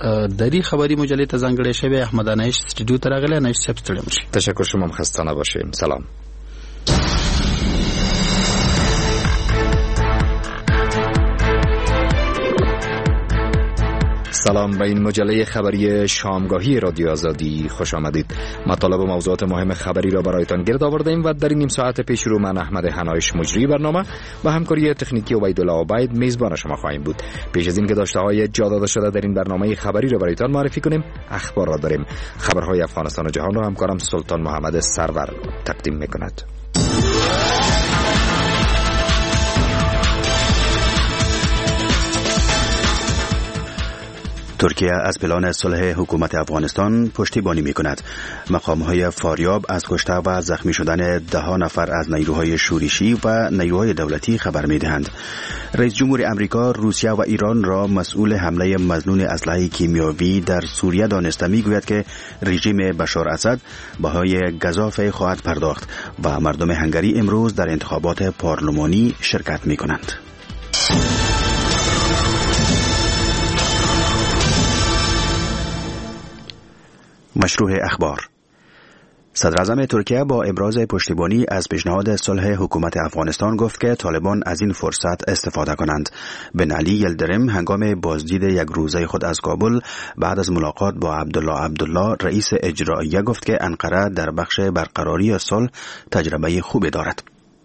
دری خبری مجله ته ځانګړی شوی. احمد انایش استودیو ته راغلی. انایش صاحب ستړي مشي. تشکر شما، خسته نباشید. سلام. سلام، به این مجله خبری شامگاهی رادیو آزادی خوش آمدید. مطالب و موضوعات مهم خبری را برایتان گرد آوردیم و در این نیم ساعت پیش رو من احمد هنایش مجری برنامه با همکاری تکنیکی عبیدالله عبید میزبان شما خواهیم بود. پیش از این که داشته های جا داده شده در این برنامه خبری را برایتان معرفی کنیم، اخبار را داریم. خبرهای افغانستان و جهان را همکارم سلطان محمد سرور تقدیم میکند. ترکیه از پلان صلح حکومت افغانستان پشتیبانی می‌کند. مقام‌های فاریاب از کشته و زخمی شدن 10 نفر از نیروهای شورشی و نیروهای دولتی خبر می‌دهند. رئیس جمهور آمریکا روسیه و ایران را مسئول حمله مظنون اسلحه کیمیاوی در سوریه دانسته می‌گوید که رژیم بشار اسد بهای گزافه خواهد پرداخت و مردم هنگری امروز در انتخابات پارلمانی شرکت می‌کنند. مشروع اخبار. صدر اعظم ترکیه با ابراز پشتیبانی از پیشنهاد صلح حکومت افغانستان گفت که طالبان از این فرصت استفاده کنند. بن علی یلدرم هنگام بازدید یک روزه خود از کابل بعد از ملاقات با عبدالله رئیس اجراییه گفت که انقره در بخش برقراری صلح تجربه خوبی دارد.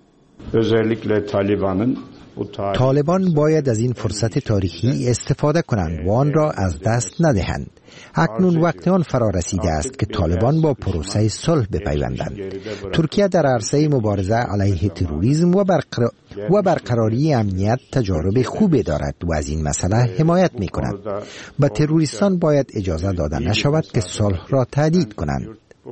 طالبان باید از این فرصت تاریخی استفاده کنند و آن را از دست ندهند. اکنون وقت آن فرا رسیده است که طالبان با پروسه صلح بپیوندند. ترکیه در عرصه مبارزه علیه تروریسم و برقراری امنیت تجارب خوبی دارد و از این مسئله حمایت می کند. به تروریستان باید اجازه داده نشود که صلح را تهدید کنند.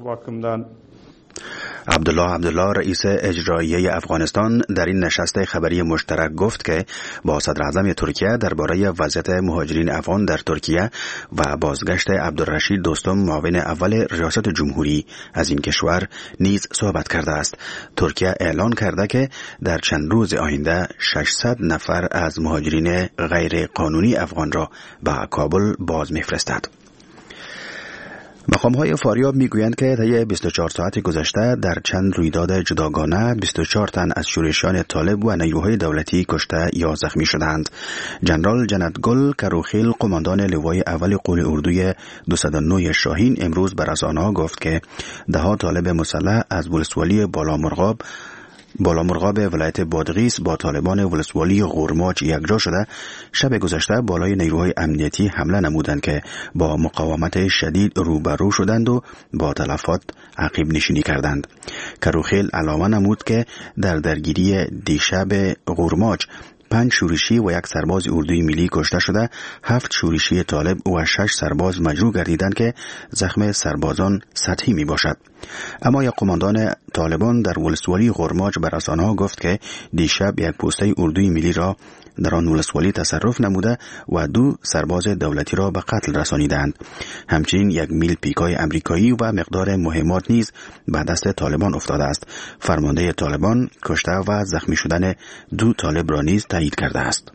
عبدالله رئیس اجراییه افغانستان در این نشست خبری مشترک گفت که با صدر اعظم ترکیه درباره وضعیت مهاجرین افغان در ترکیه و بازگشت عبدالرشید دوستم معاون اول ریاست جمهوری از این کشور نیز صحبت کرده است. ترکیه اعلان کرده که در چند روز آینده 600 نفر از مهاجرین غیر قانونی افغان را به کابل باز می‌فرستد. مقام‌های فاریاب می‌گویند که طی 24 ساعت گذشته در چند رویداد جداگانه 24 تن از شورشیان طالب و نیروهای دولتی کشته یا زخمی شدند. جنرال جنتگل کروخیل قماندان لوای اول قول اردوی 209 شاهین امروز بر رسانه‌ها گفت که 10 طالب مسلح از ولسوالی بالامرغاب ولایت بادغیس با طالبان ولسوالی غورماچ یکجا شده شب گذشته بالای نیروهای امنیتی حمله نمودند که با مقاومت شدید روبرو شدند و با تلفات عقب نشینی کردند. کروخیل علاوه نمود که در درگیری دیشب غورماچ 5 شورشی و 1 سرباز اردوی ملی کشته شده، 7 شورشی طالب و 6 سرباز مجروح گردیدند که زخم سربازان سطحی می باشد. اما یک قماندان طالبان در ولسوالی غورماچ به رسانه‌ها گفت که دیشب یک پوسته اردوی ملی را در آن ولسوالی تصرف نموده و 2 سرباز دولتی را به قتل رسانیدند. همچنین 1 میل پیکای امریکایی و مقدار مهمات نیز به دست طالبان افتاده است. فرمانده طالبان کشته و زخمی شدن 2 طالب را نیز تایید کرده است.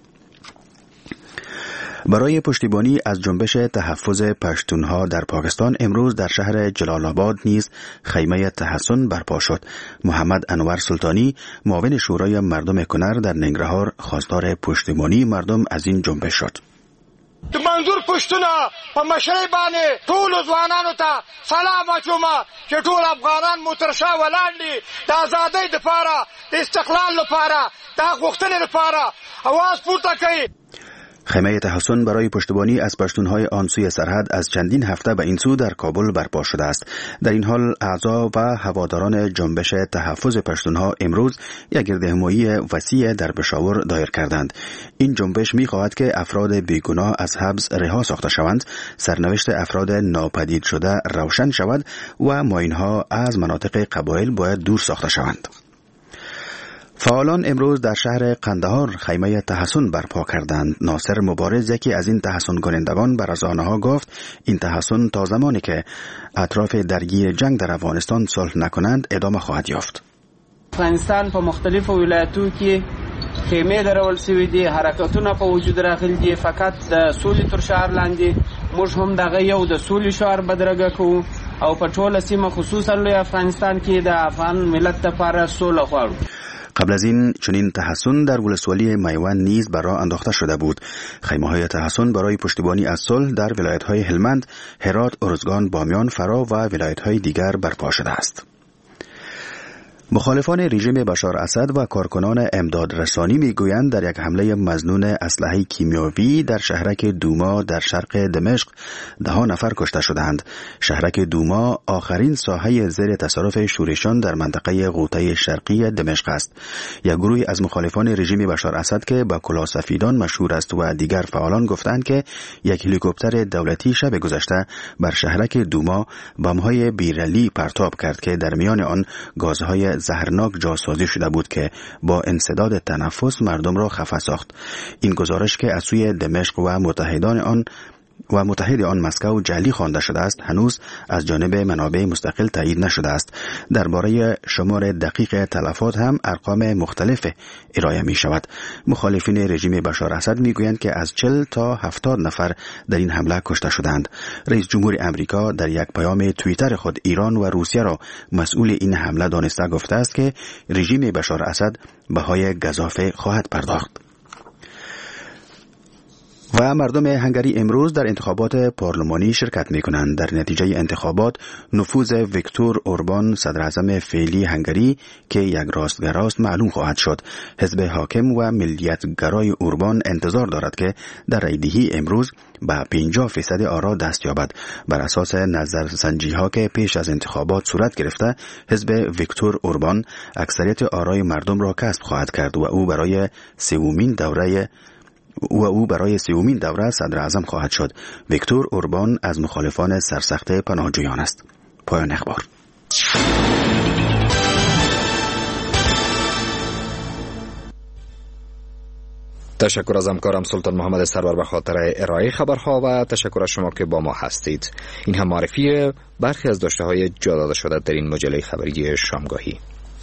برای پشتیبانی از جنبش تحفظ پشتونها در پاکستان امروز در شهر جلال آباد نیز خیمه تحسن برپا شد. محمد انور سلطانی معاون شورای مردم کنر در ننګرهار خواستار پشتیبانی مردم از این جنبش شد. د منظور پښتونه په مشرۍ باندې ټول ځوانانو ته سلام اچوم چې ټول افغانان مترشا ولاړ دي د ازادۍ لپاره، د استقلال لپاره، د غوښتنې لپاره اواز پورته کوي. خیمه تحسن برای پشتیبانی از پشتونهای آن سوی سرحد از چندین هفته به این سو در کابل برپا شده است. در این حال اعضا و هواداران جنبش تحفظ پشتونها امروز یک گردهمایی وسیع در پشاور دایر کردند. این جنبش می‌خواهد که افراد بیگناه از حبس رها ساخته شوند، سرنوشت افراد ناپدید شده روشن شود و ماین‌ها از مناطق قبایل باید دور ساخته شوند. فعالان امروز در شهر قندهار خیمه تحسن برپا کردند. ناصر مبارز یکی از این تحسن کنندگان بر رسانه‌ها گفت این تحسن تا زمانی که اطراف درگیر جنگ در افغانستان صلح نکنند ادامه خواهد یافت. افغانستان په مختلفو ولایتو کې خیمه درول شوې دي، حرکتونه په وجود راغلي دي، فقط د سولې تر شعار لاندې موږ هم دغه یو د سولې شعار بدرګه کوو او په ټوله سیمه خصوصا لوی افغانستان کې د افغان ملت لپاره سوله غواړو. قبل از این چنین تحسن در ولسوالی میوند نیز بر راه انداخته شده بود. خیمه‌های تحسن برای پشتیبانی از صلح در ولایت‌های هلمند، هرات، ارزگان، بامیان، فرا و ولایت‌های دیگر برپا شده است. مخالفان رژیم بشار اسد و کارکنان امداد رسانی میگویند در یک حمله مظنون اسلحه کیمیاوی در شهرک دوما در شرق دمشق 10 نفر کشته شدند. شهرک دوما آخرین ساحه زیر تصرف شورشیان در منطقه غوطه شرقی دمشق است. یک گروه از مخالفان رژیم بشار اسد که با کلاه سفیدان مشهور است و دیگر فعالان گفتند که یک هلیکوپتر دولتی شب گذشته بر شهرک دوما بمب‌های بیرلی پرتاب کرد که در میان آن گازهای زهرناک جاسازی شده بود که با انسداد تنفس مردم را خفه ساخت. این گزارش که از سوی دمشق و متحد آن مسکو جعلی خوانده شده است هنوز از جانب منابع مستقل تایید نشده است. درباره شمار دقیق تلفات هم ارقام مختلف ارائه می شود. مخالفین رژیم بشار اسد می گویند که از 40 تا 70 نفر در این حمله کشته شدند. رئیس جمهور امریکا در یک پیام توییتر خود ایران و روسیه را مسئول این حمله دانسته گفته است که رژیم بشار اسد بهای گزافه خواهد پرداخت. و مردم هنگری امروز در انتخابات پارلمانی شرکت می کنند. در نتیجه انتخابات نفوذ ویکتور اوربان صدر اعظم فعلی هنگری که یک راستگراست معلوم خواهد شد. حزب حاکم و ملیتگرای اوربان انتظار دارد که در رأیدهی امروز به 50% آرا دست یابد. بر اساس نظرسنجی ها که پیش از انتخابات صورت گرفته، حزب ویکتور اوربان اکثریت آرای مردم را کسب خواهد کرد و او برای سومین دوره صدر اعظم خواهد شد. ویکتور اوربان از مخالفان سرسخت پناهجویان است. پایان اخبار. تشکر از همکارم سلطان محمد سرور به خاطر ارائه خبرها و تشکر از شما که با ما هستید. این هم معرفی برخی از داشته‌های جا داده شده در این مجله خبری شامگاهی.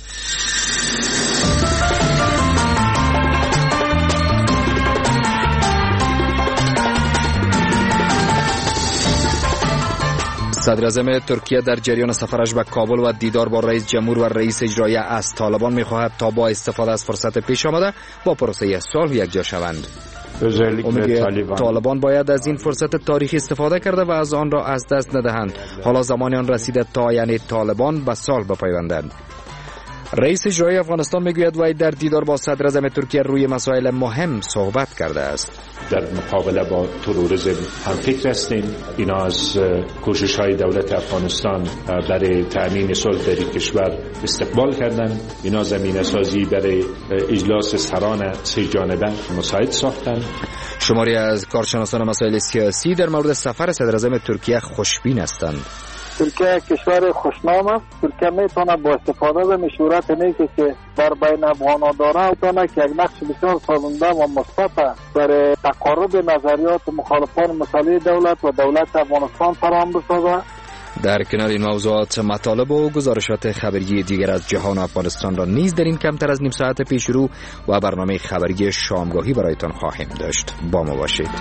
صدر اعظم ترکیه در جریان سفرش به کابل و دیدار با رئیس جمهور و رئیس اجرایی از طالبان می‌خواهد تا با استفاده از فرصت پیش آمده با پروسه صلح یکجا شوند. طالبان باید از این فرصت تاریخی استفاده کرده و از آن را از دست ندهند. حالا زمان آن رسیده تا یعنی طالبان به صلح بپیوندند. رئیس اجرایی افغانستان میگوید وی در دیدار با صدر اعظم ترکیه روی مسائل مهم صحبت کرده است. در مقابله با تروریسم هم فکر هستیم. اینا از کوشش‌های دولت افغانستان برای تأمین صلح در کشور استقبال کردند. اینا زمینه سازی برای اجلاس سران سه جانبه مساعد ساختند. شماری از کارشناسان مسائل سیاسی در مورد سفر صدر اعظم ترکیه خوشبین هستند. ترکیه کشور خوشنام است. ترکیه میتونه با استفاده از مشورت نیکی که در بین افغان‌ها داره میتونه که یک نقش بسیار سازنده و مثبت برای تقارب نظریات مخالفان مسئله دولت و دولت افغانستان فراهم بسازه. در کنار این موضوعات مطالب و گزارشات خبری دیگر از جهان و افغانستان را نیز در این کمتر از نیم ساعت پیش رو و برنامه خبری شامگاهی برایتان خواهیم داشت. با ما باشید.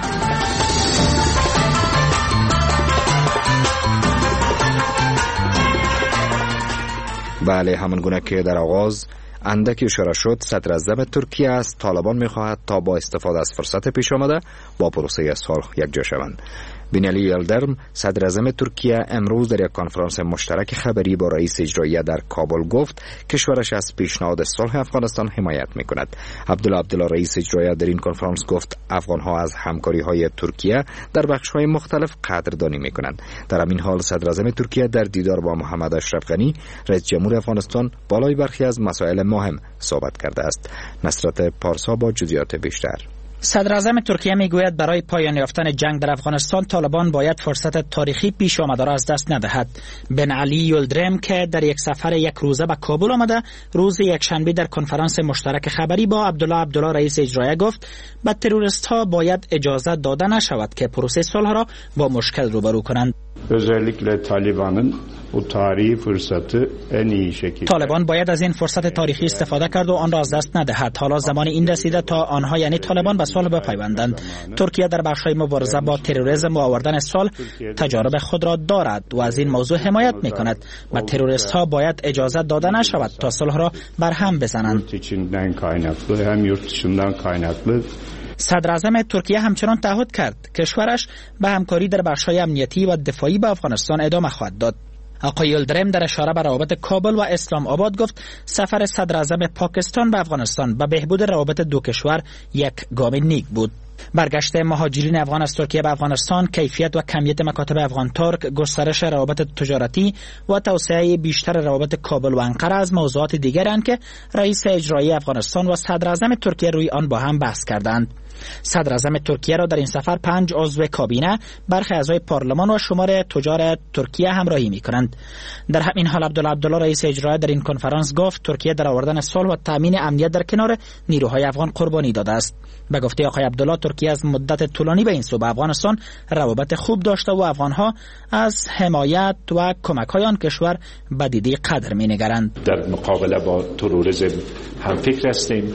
بله، همان گونه که در آغاز اندکی اشاره شد، صدر اعظم ترکیه از طالبان می‌خواهد تا با استفاده از فرصت پیش آمده با پروسه صلح یکجا شوند. بینالی یلدرم صدر اعظم ترکیه امروز در یک کنفرانس مشترک خبری با رئیس اجرایی در کابل گفت کشورش از پیشنهاد صلح افغانستان حمایت می‌کند. عبدالله رئیس اجرایی در این کنفرانس گفت افغان‌ها از همکاری‌های ترکیه در بخش‌های مختلف قدردانی می‌کنند. در همین حال صدر اعظم ترکیه در دیدار با محمد اشرف غنی رئیس جمهور افغانستان بالای برخی از مسائل مهم صحبت کرده است. نصرت پارسا با جزئیات بیشتر. صدر اعظم ترکیه میگوید برای پایان یافتن جنگ در افغانستان طالبان باید فرصت تاریخی پیش آمده را از دست ندهد. بن علی یلدرم که در یک سفر یک روزه به کابل آمده روز یکشنبه در کنفرانس مشترک خبری با عبدالله رئیس اجرایی گفت به تروریست ها باید اجازه داده نشود که پروسه صلح را با مشکل روبرو کنند. طالبان باید از این فرصت تاریخی استفاده کرد و آن را از دست ندهد. حالا زمان این رسیده تا آنها یعنی طالبان به صلح بپیوندند. ترکیه در بخش‌های مبارزه با تروریسم و آوردن صلح تجارب خود را دارد و از این موضوع حمایت می‌کند و تروریست‌ها باید اجازه داده نشود تا صلح را برهم بزنند. صدر اعظم ترکیه همچنان تعهد کرد کشورش به همکاری در بخش‌های امنیتی و دفاعی با افغانستان ادامه خواهد داد. آقای یلدرم در اشاره به روابط کابل و اسلام آباد گفت سفر صدر اعظم پاکستان به افغانستان به بهبود روابط دو کشور یک گام نیک بود. برگشت مهاجرین افغان از ترکیه به افغانستان، کیفیت و کمیت مکاتب افغان ترک، گسترش روابط تجارتی و توسعه بیشتر روابط کابل و انقره از موضوعات دیگرند که رئیس اجرایی افغانستان و صدر اعظم ترکیه روی آن با هم بحث کردند. صدر اعظم ترکیه را در این سفر 5 عضو کابینه، برخی اعضای پارلمان و شمار تجار ترکیه همراهی می‌کنند. در همین حال عبدالله رئیس اجرایی در این کنفرانس گفت ترکیه در آوردن صلح و تامین امنیت در کنار نیروهای افغان قربانی داده است. به گفته آقای عبدالله ترکیه از مدت طولانی به این سو به افغانستان روابط خوب داشته و افغانها از حمایت و کمک‌های آن کشور به دیدی قدر می‌نگرند. در مقابله با تروریسم هم فکر هستیم.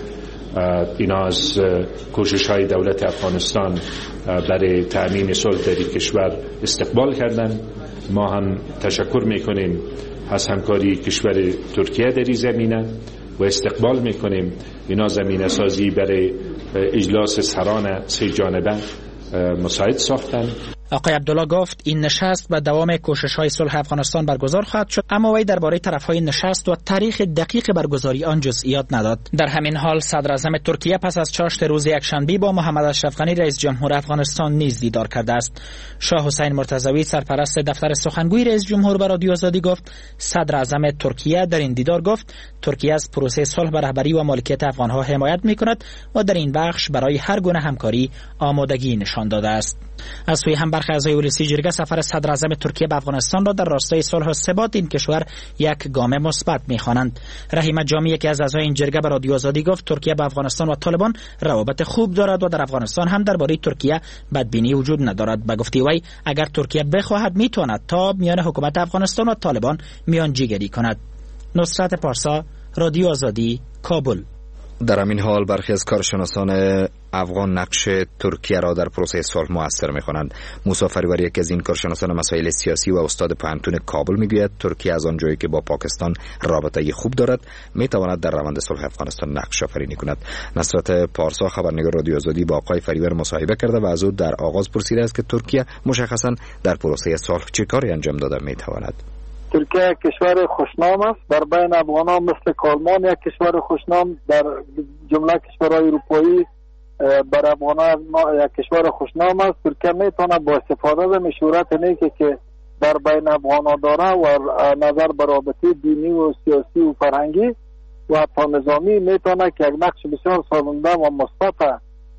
اینا از کوشش‌های دولت افغانستان برای تأمین صلح در کشور استقبال کردند. ما هم تشکر می‌کنیم از همکاری کشور ترکیه در این زمینه و استقبال می‌کنیم اینا زمینه سازی برای اجلاس سران سه جانبه مساعد ساختن. آقای عبدالله گفت این نشست به دوام کوشش‌های صلح افغانستان برگزار خواهد شد، اما وی درباره طرف‌های نشست و تاریخ دقیق برگزاری آن جزئیات نداد. در همین حال صدر اعظم ترکیه پس از چاشت روز یکشنبه با محمد اشرف غنی رئیس جمهور افغانستان نیز دیدار کرده است. شاه حسین مرتضوی سرپرست دفتر سخنگوی رئیس جمهور به رادیو آزادی گفت صدر اعظم ترکیه در این دیدار گفت ترکیه از پروسه صلح به رهبری و مالکیت افغان‌ها حمایت می‌کند و در این بخش برای هر گونه همکاری آمادگی نشان داده است. از سوی هم برخی اعضای ولسی جرگه سفر صدر اعظم ترکیه به افغانستان را در راستای صلح و ثبات این کشور یک گام مثبت می‌خوانند. رحیم جامی یکی از اعضای این جرگه به رادیو آزادی گفت ترکیه با افغانستان و طالبان روابط خوب دارد و در افغانستان هم درباره ترکیه بدبینی وجود ندارد. به گفته وی اگر ترکیه بخواهد میتواند تا میان حکومت افغانستان و طالبان میانجیگری کند. نصرت پارسا، رادیو آزادی، کابل. در همین حال برخی از کارشناسان افغان نقش ترکیه را در پروسه صلح مؤثر می‌خوانند. موسی فریور یکی از این کارشناسان مسائل سیاسی و استاد پوهنتون کابل میگوید ترکیه از آنجایی که با پاکستان رابطه خوب دارد میتواند در روند صلح افغانستان نقش آفرینی کند. نصرت پارسا خبرنگار رادیو آزادی با آقای فریور مصاحبه کرده و از او در آغاز پرسیده است که ترکیه مشخصاً در پروسه صلح چه کاری انجام داده میتواند. ترکیه کشور خوشنام است در بین افغانان، مثل کالمان یک کشور خوشنام در جمله کشورهای اروپایی بر افغانان یک کشور خوشنام است. ترکیه میتونه با استفاده از مشورت نیکی که در بین افغانان داره و نظر بر رابطه دینی و سیاسی و فرهنگی و تا نظامی میتونه که یک نقش بسیار سازنده و مثبت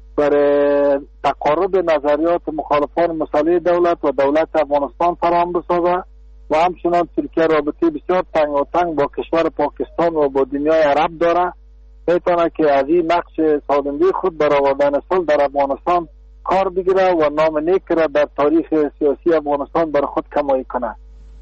برای تقارب نظریات مخالفان مسئله دولت و دولت افغانستان فراهم بسازه و همچنان ترکیه رابطه بسیار تنگاتنگ با کشور پاکستان و با دنیای عرب داره. میتونه که از این نقش سازنده خود در آوردن صلح در افغانستان کار بگیره و نام نیک را در تاریخ سیاسی افغانستان بر خود کمایی کنه.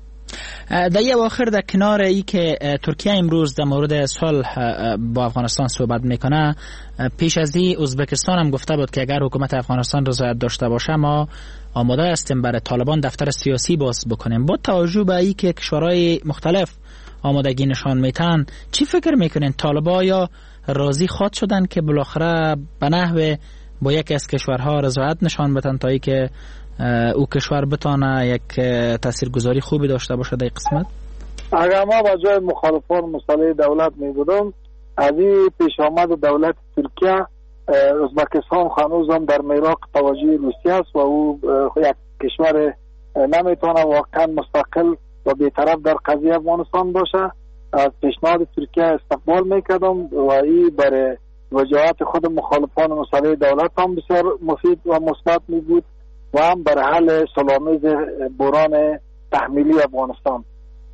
در یه واخر در کنار ای که ترکیه امروز در مورد صلح با افغانستان صحبت میکنه، پیش از این ازبکستان هم گفته بود که اگر حکومت افغانستان رضایت داشته باشه ما آماده هستیم برای طالبان دفتر سیاسی باز بکنیم. با توجه به ای که کشورهای مختلف آمادگی نشان میتن، چی فکر میکنین طالبان یا راضی خواهد شدن که بالاخره به نحو با یک از کشورها رضایت نشان بدن تا ای که او کشور بتانه یک تاثیرگذاری خوبی داشته باشه در قسمت؟ اگر ما با جای مخالفان مسئله دولت می بودم، از این پیش آمد دولت ترکیه، ازبکستان هنوز هم در میراق توجه روسیه است و او یک کشور نمیتونه واقعا مستقل و بی‌طرف در قضیه افغانستان باشه. از پیشنهاد ترکیه استقبال میکردم و این برای وجاهت خود مخالفان مسئله دولت هم بسیار مفید و مثبت می بود و هم برای حل صلح‌آمیز بحران تحمیلی افغانستان.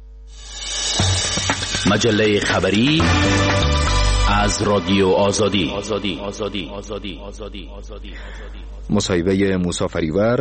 مجله خبری از رادیو آزادی. مصاحبه موسی فریور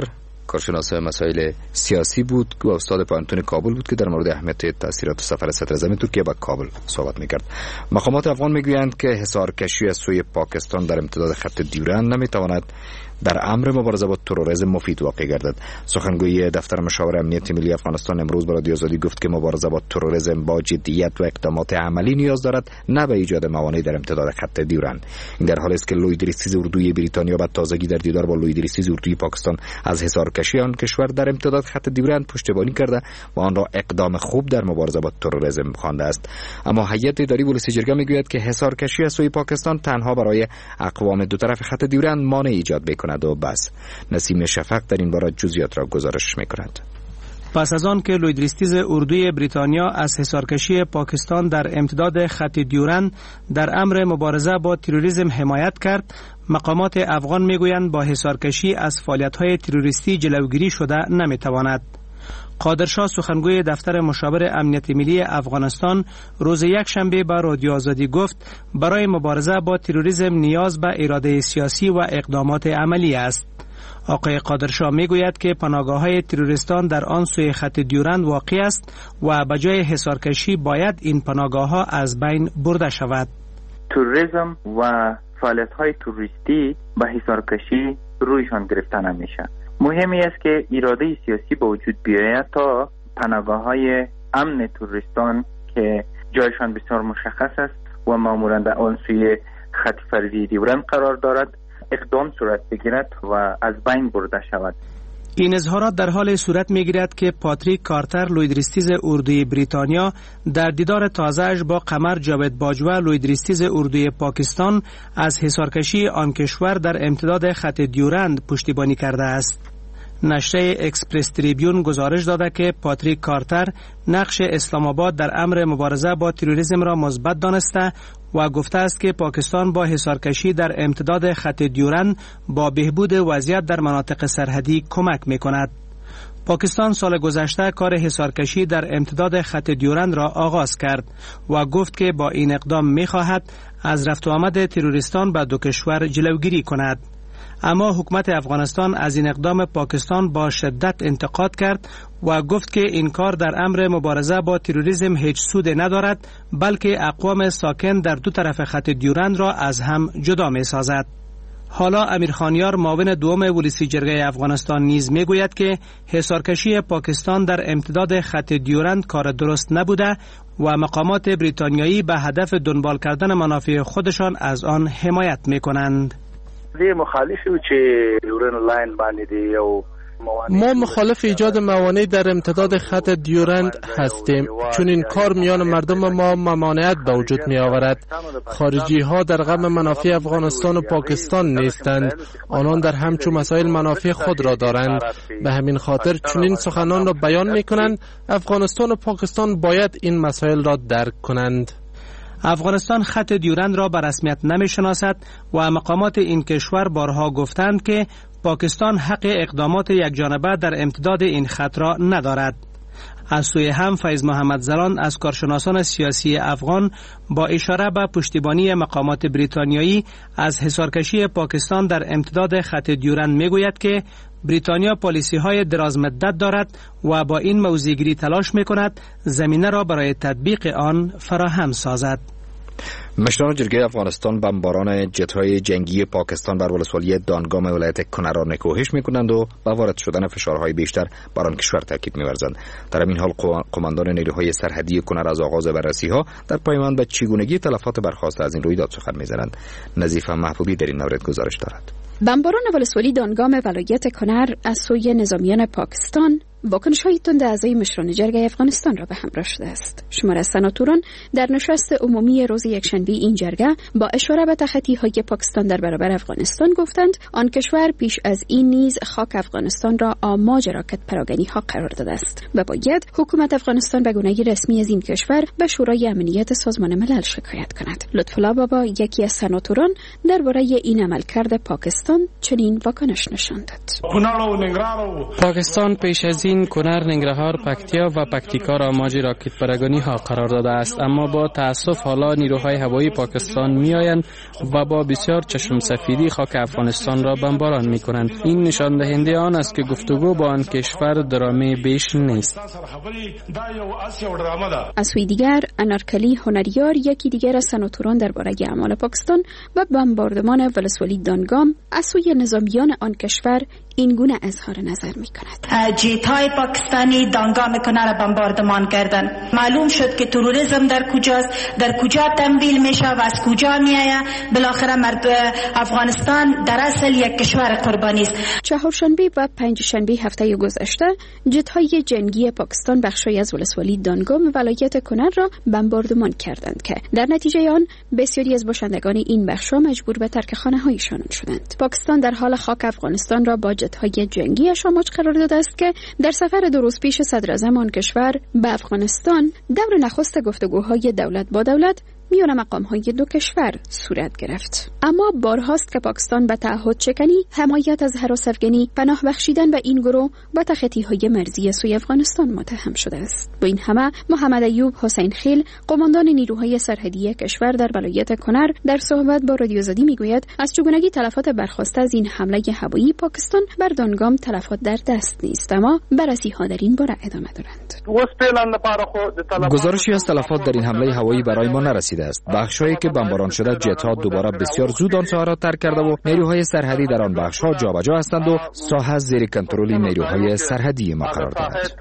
کارشناس مسائل سیاسی بود و استاد پانتون کابل بود که در مورد اهمیت تاثیرات سفر صدراعظم ترکیه به کابل صحبت می‌کرد. مقامات افغان میگویند که حصارکشی از سوی پاکستان در امتداد خط دیورند نمیتواند در امر مبارزه با تروریسم مفید واقع گردد. سخنگوی دفتر مشاور امنیت ملی افغانستان امروز به رادیو آزادی گفت که مبارزه با تروریسم با جدیت و اقدامات عملی نیاز دارد، نه به ایجاد موانع در امتداد خط دیورند. این در حالی است که لوید ریستیز اردوی بریتانیا به تازگی در دیدار با لوید ریستیز اردوی پاکستان از حصارکشی آن کشور در امتداد خط دیورند پشتیبانی کرده و آن را اقدام خوب در مبارزه با تروریسم خوانده است. اما هیئت اداری ولسی جرگه میگوید که حصارکشی از سوی پاکستان تنها برای اقوام دو طرف خط دیورند مانع ایجاد می‌کند و بس. نسیم شفق در این باره جزئیات را گزارش می‌کند. پس از آن که لوید ریستیز اردوی بریتانیا از حصارکشی پاکستان در امتداد خط دیورند در امر مبارزه با تروریسم حمایت کرد، مقامات افغان میگویند با حصارکشی از فعالیت‌های تروریستی جلوگیری شده نمیتواند. قادرشاه سخنگوی دفتر مشاور امنیت ملی افغانستان روز یکشنبه به رادیو آزادی گفت برای مبارزه با تروریسم نیاز به اراده سیاسی و اقدامات عملی است. آقای قادرشاه میگوید که پناهگاه‌های تروریستان در آن سوی خط دیورند واقع است و به جای حصارکشی باید این پناهگاه‌ها از بین برده شود. تروریسم و فعالیت‌های تروریستی به حصارکشی رویشان گرفته نمیشه. مهمی است که اراده سیاسی به وجود بیاید تا پناهگاه‌های امن تروریستان که جایشان بسیار مشخص است و معمولاً در آن سوی خط فرضی دیورند قرار دارد اقدام صورت بگیرد و از بین برده شود. این اظهارات در حال صورت میگیرد که پاتریک کارتر لوید ریستیز اردوی بریتانیا در دیدار تازه‌اش با قمر جاوید باجوه لوید ریستیز اردوی پاکستان از حصارکشی آن کشور در امتداد خط دیورند پشتیبانی کرده است. نشریه اکسپرس تریبیون گزارش داده که پاتریک کارتر نقش اسلام آباد در امر مبارزه با تروریسم را مثبت دانسته و گفته است که پاکستان با حصارکشی در امتداد خط دیورند با بهبود وضعیت در مناطق سرحدی کمک می‌کند. پاکستان سال گذشته کار حصارکشی در امتداد خط دیورند را آغاز کرد و گفت که با این اقدام می‌خواهد از رفت و آمد تروریستان به دو کشور جلوگیری کند. اما حکومت افغانستان از این اقدام پاکستان با شدت انتقاد کرد و گفت که این کار در امر مبارزه با تروریسم هیچ سود ندارد، بلکه اقوام ساکن در دو طرف خط دیورند را از هم جدا می سازد. حالا امیر خانیار معاون دوم ولسی جرگه افغانستان نیز می گوید که حصارکشی پاکستان در امتداد خط دیورند کار درست نبوده و مقامات بریتانیایی به هدف دنبال کردن منافع خودشان از آن حمایت می کنند. ما مخالف ایجاد موانع در امتداد خط دیورند هستیم، چون این کار میان مردم ما ممانعت به وجود می آورد. خارجی ها در غم منافع افغانستان و پاکستان نیستند، آنان در همچون مسائل منافع خود را دارند. به همین خاطر چون این سخنان را بیان می کنند، افغانستان و پاکستان باید این مسائل را درک کنند. افغانستان خط دیورند را به رسمیت نمی شناسد و مقامات این کشور بارها گفتند که پاکستان حق اقدامات یکجانبه در امتداد این خط را ندارد. از سوی هم فیض محمد زلان از کارشناسان سیاسی افغان با اشاره به پشتیبانی مقامات بریتانیایی از حصارکشی پاکستان در امتداد خط دیورند میگوید که بریتانیا پالیسی های دراز مدت دارد و با این موضوعگیری تلاش میکند زمینه را برای تطبیق آن فراهم سازد. مشران جرگه افغانستان بمباران جت‌های جنگی پاکستان بر ولسوالی دانگام ولایت کنر را نکوهش می‌کنند و با وارد شدن فشارهای بیشتر بر آن کشور تاکید می‌ورزند. در این حال قماندان نیروهای سرحدی کنر از آغاز بررسی‌ها در پایمان به چگونگی تلفات برخاسته از این رویداد سخن می‌زنند. نظیفه محبوبی در این مورد گزارش دارد. بمباران ولسوالی دانگام ولایت کنر از سوی نظامیان پاکستان واکنش‌های تند اعضای مشران جرگه افغانستان را به همراه شده است. شمار از سناتوران در نشست عمومی روز یکشنبه این جرگه با اشاره به تخطی‌های پاکستان در برابر افغانستان گفتند آن کشور پیش از این نیز خاک افغانستان را آماج راکت پراگنی‌ها قرار داده است و باید حکومت افغانستان به گونه‌ای رسمی از این کشور به شورای امنیت سازمان ملل شکایت کند. لطف‌الله بابا یکی از سناتوران درباره این عملکرد پاکستان چنین واکنش نشان داد. پاکستان پیش از چین کنر، ننگرهار، پکتیا و پکتیکا را ماج راکت پرگانی ها قرار داده است، اما با تاسف حالا نیروهای هوایی پاکستان میآیند و با بسیار چشم سفیدی خاک افغانستان را بمباران میکنند. این نشان دهنده آن است که گفتگو با آن کشور درامه بیش نیست. از سوی دیگر انارکلی هنریار، یکی دیگر از سناتوران درباره اعمال پاکستان و بمباردمان ولسوالی دانگام از سوی نظامیان آن کشور این گونه اظهار نظر می کند. جیت‌های پاکستانی دانگام کنر را بمباردمان کردند. معلوم شد که تروریسم در کجاست، در کجا تمویل میشه و از کجا میآید. بالاخره افغانستان در اصل یک کشور قربانی است. چهارشنبه و پنجشنبه هفته گذشته جت‌های جنگی پاکستان بخشی از ولسوالی دانگام و ولایت کنر را بمباردمان کردند که در نتیجه آن بسیاری از باشندگان این بخش‌ها مجبور به ترک خانه‌هایشان شدند. پاکستان در حال خاک افغانستان را با جت‌های جنگی شاماج قرار داده است که در سفر 2 روز پیش صدر اعظم آن کشور به افغانستان دور نخست گفتگوهای دولت با دولت میان مقام‌های 2 کشور صورت گرفت. اما بارهاست که پاکستان به تعهد شکنی، حمایت از هراس افغانی، پناه بخشیدن به این گروه و تخطی‌های مرزی سوی افغانستان متهم شده است. با این همه محمد ایوب حسین خیل، قماندان نیروهای سرحدی کشور در ولایت کنر، در صحبت با رادیو آزادی میگوید از چگونگی تلفات برخاسته از این حمله هوایی پاکستان بر دانگام تلفات در دست نیست، اما بررسی‌ها در این باره ادامه دارند. گزارشی از تلفات در این حمله هوایی برای ما نرسید است. بخش‌هایی که بمباران شده جت‌ها دوباره بسیار زود آن ساحه را ترک کرده و نیروهای سرحدی در آن بخش‌ها جابجا هستند و ساحه زیر کنترل نیروهای سرحدی ما قرار دارد.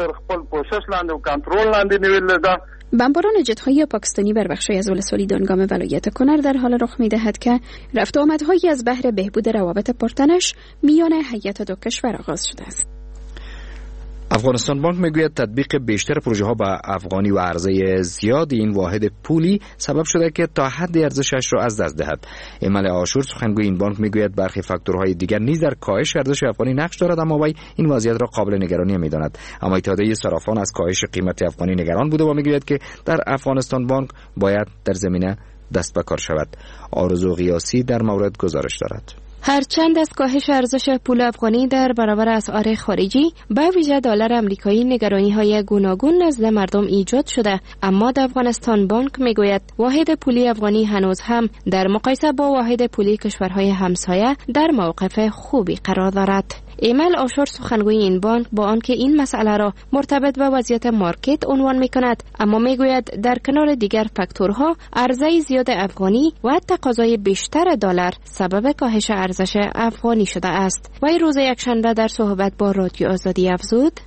بمباران جت‌های پاکستانی بر بخشی از ولسوالی دانگام ولایت کنر در حال رخ می‌دهد که رفت و آمدهایی از بحر بهبود روابط پرتنش میان هیئت 2 کشور آغاز شده است. افغانستان بانک میگوید تطبیق بیشتر پروژه ها به افغانی و عرضه زیاد این واحد پولی سبب شده که تا حد ارزشش را از دست دهد. ایمل آشور سخنگوی این بانک میگوید برخی فاکتورهای دیگر نیز در کاهش ارزش افغانی نقش دارد، اما وی این وضعیت را قابل نگرانی میداند. اما اتحادیه صرافان از کاهش قیمت افغانی نگران بوده و میگوید که در افغانستان بانک باید در زمینه دست به کار شود. آرزو قیاسی در مورد گزارش دارد. هرچند از کاهش ارزش پول افغانی در برابر اسعار خارجی به ویژه دلار آمریکایی نگرانی‌های گوناگون نزد مردم ایجاد شده، اما در افغانستان بانک میگوید واحد پولی افغانی هنوز هم در مقایسه با واحد پولی کشورهای همسایه در موقف خوبی قرار دارد. ایمل آشور سخنگوی این بانک با آنکه این مسئله را مرتبط به وضعیت مارکت عنوان می‌کند، اما میگوید در کنار دیگر فاکتورها عرضه زیاد افغانی و تقاضای بیشتر دلار سبب کاهش ارزش افغانی شده است. وی روز یکشنبه در صحبت با رادیو آزادی افزود: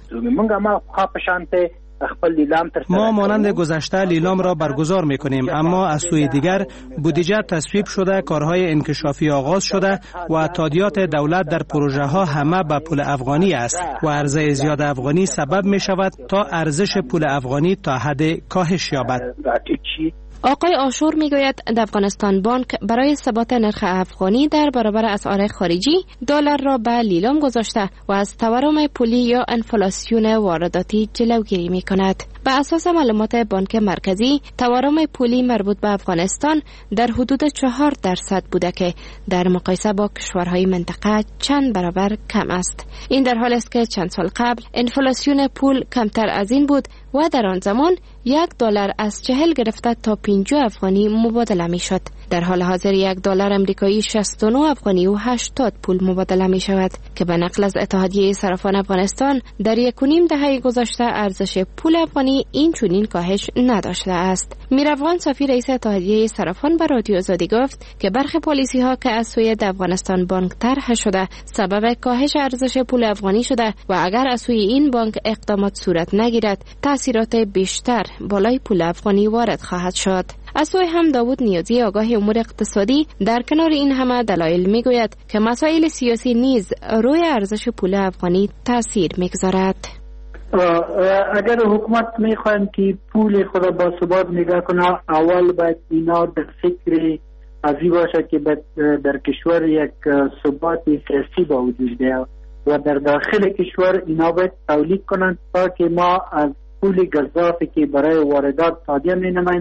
ما مانند گذشته لیلام را برگزار می‌کنیم، اما از سوی دیگر بودجه تصویب شده، کارهای انکشافی آغاز شده و تادیات دولت در پروژه ها همه به پول افغانی است و عرضه زیاد افغانی سبب می شود تا ارزش پول افغانی تا حد کاهش یابد. آقای آشور میگوید در افغانستان بانک برای ثبات نرخ افغانی در برابر اسعار خارجی دلار را به لیلام گذاشته و از تورم پولی یا انفلاسیون وارداتی جلوگیری می کند. به اساس معلومات بانک مرکزی تورم پولی مربوط به افغانستان در حدود 4% بوده که در مقایسه با کشورهای منطقه چند برابر کم است. این در حالی است که چند سال قبل انفلاسیون پول کمتر از این بود و در آن زمان $1 از 40 گرفته تا 50 افغانی مبادله می شد. در حال حاضر $1 امریکایی 69 افغانی و 80 پول مبادله می شود که به نقل از اتحادیه صرافان افغانستان در 1.5 دهه گذشته ارزش پول افغانی این چنین کاهش نداشته است. میروان صافی رئیس اتحادیه صرافان به رادیو آزادی گفت که برخی پالیسی ها که از سوی افغانستان بانک طرح شده سبب کاهش ارزش پول افغانی شده و اگر از سوی این بانک اقدامات صورت نگیرد تاثیرات بیشتر بالای پول افغانی وارد خواهد شد. از سوی هم داوود نیازی آگاه امور اقتصادی در کنار این همه دلایل میگوید که مسائل سیاسی نیز روی ارزش پول افغانی تاثیر میگذارد. اگر حکومت میخواهند که پول خود با ثبات نگاه کنه، اول باید اینا در فکر ازی باشه که در کشور یک ثبات سیاسی با وجود بیاید و در داخل کشور اینا باید تولید کنند تا که ما از پول گزافی که برای واردات تادیه می نماییم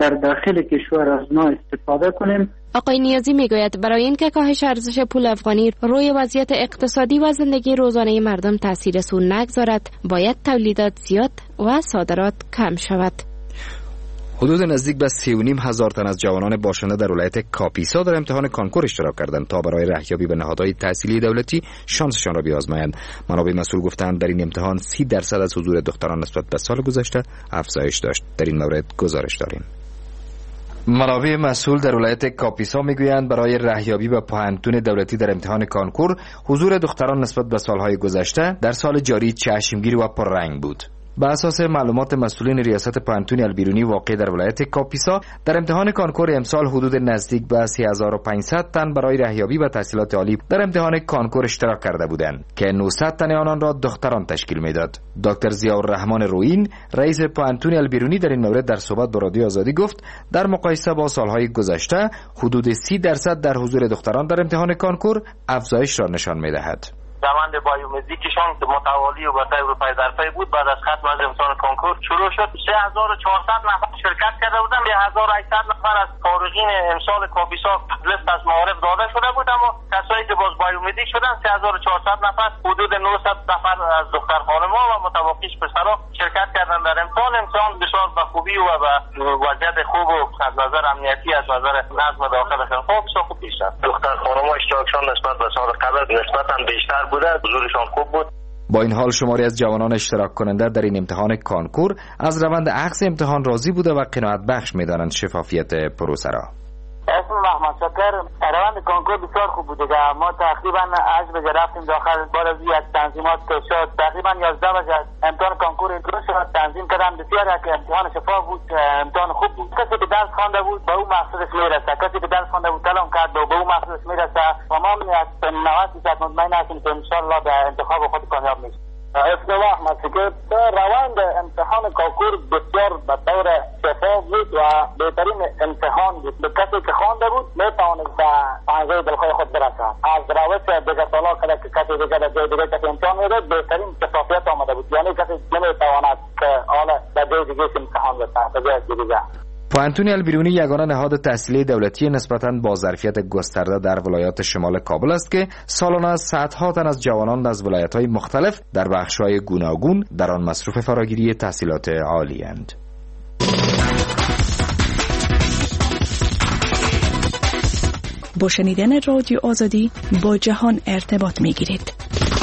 در داخل کشور از نو استفاده کنیم. آقای نیازی میگوید برای اینکه کاهش ارزش پول افغانی روی وضعیت اقتصادی و زندگی روزانه مردم تاثیر سو نگذارد، باید تولیدات زیاد و صادرات کم شود. حدود نزدیک به 3,500 تن از جوانان باشنده در ولایت کاپیسا در امتحان کانکور اشتراک کردند تا برای رهیابی به نهادهای تحصیلی دولتی شانسشان را بیازمایند. منابع مسئول گفتند در این امتحان 30% از حضور دختران نسبت به سال گذشته افزایش داشت. در این مورد گزارش داریم. منابع مسئول در ولایت کاپیسا میگویند برای رهیابی به پوهنتون دولتی در امتحان کانکور حضور دختران نسبت به سالهای گذشته در سال جاری چشمگیر و پررنگ بود. بر اساس معلومات مسئولین ریاست پوهنتون البیرونی واقع در ولایت کاپیسا، در امتحان کانکور امسال حدود نزدیک به 3500 تن برای رهیابی به تحصیلات عالی در امتحان کانکور اشتراک کرده بودند که 900 تن آنان را دختران تشکیل میداد. دکتر ضیاءالرحمن رویین، رئیس پوهنتون البیرونی، در این مورد در صحبت با رادیو آزادی گفت در مقایسه با سالهای گذشته حدود 30% در حضور دختران در امتحان کانکور افزایش را نشان میدهد. روند بایومدیکشان متوالی و به طور پای در پای بود. بعد از ختم از امتحان کنکور شروع شد. 3400 نفر شرکت کرده بودند. 1800 نفر از فارغین امسال کاپیسا لیست از معارف داده شده بود، اما کسایی که باز بایومدیک شدن 3400 نفر، حدود 900 نفر از دختر خانم‌ها و متوقعش پسرها شرکت کردند در امتحان. امتحان بسیار به خوبی و به وضعیت خوب و از نظر امنیتی، از نظر نظم داخلشان خوب پیش رفت. دختر خانم‌ها اشتراکشان نسبت به سال قبل نسبتاً بیشتر بوده، حضورشان خوب بود. با این حال شماری از جوانان اشتراک کننده در این امتحان کانکور از روند عکس امتحان راضی بوده و قناعت بخش می‌دانند شفافیت پروسه را. اسم محمد شکر. روند کنکور بسیار خوب بوده که ما تقریبا از بجا رفتیم داخل بعد از یک تنظیمات که شد تقریبا 11 بجا امتحان کنکور شروع شد. تنظیم کردن بسیار که امتحان شفاف بود، امتحان خوب بود. کسی که درس خوانده بود به اون مقصدش میرسه، کسی که درس خوانده بود کلام کرد به اون مقصدش میرسه و ما از 90% مطمئن هستیم که ان شاء الله به انتخاب خود کامیاب میشه. اسم احمد شکر. روند امتحان کنکور بسیار به طور شفاف بود و بهترین امتحان بود. به کسی که خوانده بود میتوانست به پنجه دلخواه خود برسه. از روش دیگه سالا که کسی دیگه در جای دیگه کسی امتحان میده بهترین شفافیت آمده بود، یعنی کسی نمیتواند که حالا در جای دیگه امتحان بده به جای دیگه. پوهنتون البیرونی یگانه نهاد تحصیلی دولتی نسبتاً با ظرفیت گسترده در ولایات شمال کابل است که سالانه صدها تن از جوانان از ولایت‌های مختلف در بخش‌های گوناگون در آن مصروف فراگیری تحصیلات عالی اند. با شنیدن رادیو آزادی با جهان ارتباط می‌گیرید.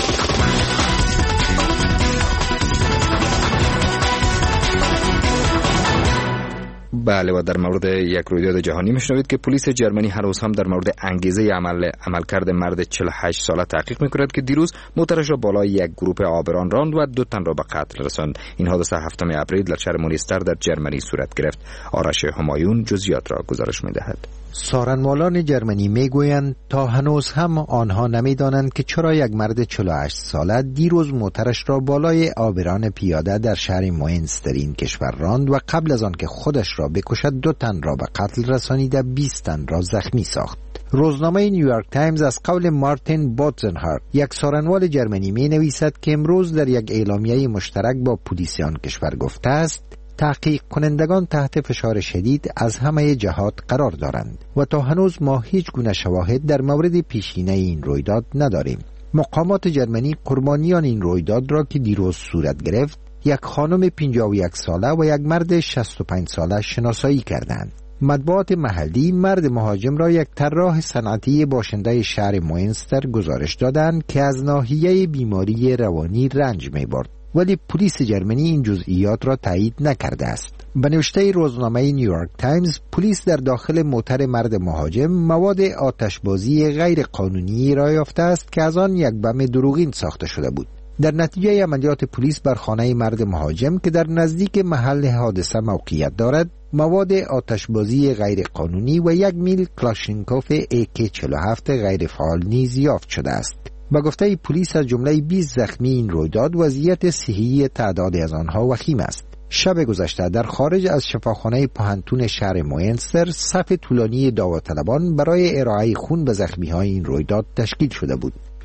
بله، و در مورد یک رویداد جهانی میشنوید که پلیس جرمنی هنوز هم در مورد انگیزه عملکرد مرد 48 ساله تحقیق میکند که دیروز موترش را بالای یک گروه آبران راند و 2 تن را به قتل رساند. این حادثه 7 اپریل در شهر مونستر در جرمنی صورت گرفت. آرش همایون جزئیات را گزارش میدهد. سارنمالان جرمنی میگویند تا هنوز هم آنها نمیدانند که چرا یک مرد 48 ساله دیروز موترش را بالای آبران پیاده در شهر مونستر این کشور راند و قبل از آن که خودش را بکشد 2 تن را به قتل رسانیده 20 تن را زخمی ساخت. روزنامه نیویورک تایمز از قول مارتین بوتزنهارت، یک سارنوال جرمنی می نویسد که امروز در یک اعلامیه مشترک با پلیس آن کشور گفته است تحقیق کنندگان تحت فشار شدید از همه جهات قرار دارند و تا هنوز ما هیچ گونه شواهد در مورد پیشینه این رویداد نداریم. مقامات جرمنی قربانیان این رویداد را که دیروز صورت گرفت، یک خانم 51 ساله و یک مرد 65 ساله شناسایی کردند. مطبوعات محلی مرد مهاجم را یک طراح صنعتی باشنده شهر مونستر گزارش دادند که از ناحیه بیماری روانی رنج می‌برد، ولی پلیس جرمنی این جزئیات را تایید نکرده است. به نوشته روزنامه نیویورک تایمز، پلیس در داخل موتر مرد مهاجم مواد آتشبازی غیر قانونی را یافته است که از آن یک بم دروغین ساخته شده بود. در نتیجه عملیات پلیس بر خانه مرد مهاجم که در نزدیک محل حادثه موقعیت دارد، مواد آتشبازی غیر قانونی و 1 میل کلاشینکوف AK-47 غیر فعال نیز یافت شده است. با گفته پلیس از جمله 20 زخمی این رویداد وضعیت صحی تعدادی از آنها وخیم است. شب گذشته در خارج از شفاخانه پوهنتون شهر مونستر صف طولانی داوطلبان برای ارائه خون به زخمی‌های این رویداد تشکیل شده بود.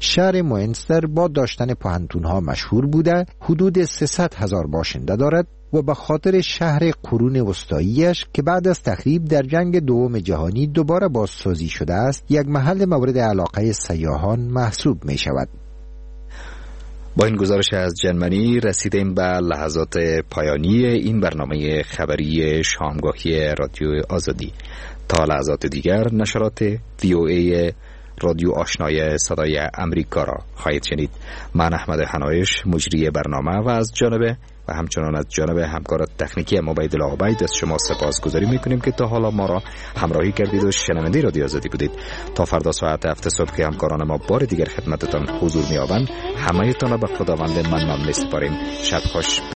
شهر مونستر با داشتن پوهنتون‌ها مشهور بوده، حدود 300,000 باشنده دارد و به خاطر شهر قرون وسطاییش که بعد از تخریب در جنگ دوم جهانی دوباره بازسازی شده است، یک محل مورد علاقه سیاحان محسوب می شود. با این گزارش از جرمنی رسیدیم به لحظات پایانی این برنامه خبری شامگاهی رادیو آزادی. تا لحظات دیگر نشرات VOA رادیو آشنای صدای امریکا را خواهید شنید. من احمد حنایش مجری برنامه و از جانب و همچنان از جانب همکار تکنیکی عبیدالله عبید از شما سپاسگزاری میکنیم که تا حالا ما را همراهی کردید و شنونده رادیو آزادی بودید. تا فردا ساعت 7 صبح که همکاران ما بار دیگر خدمتتان حضور می‌یابند، همه‌تان را به خداوند منان می‌سپاریم. شب خوش.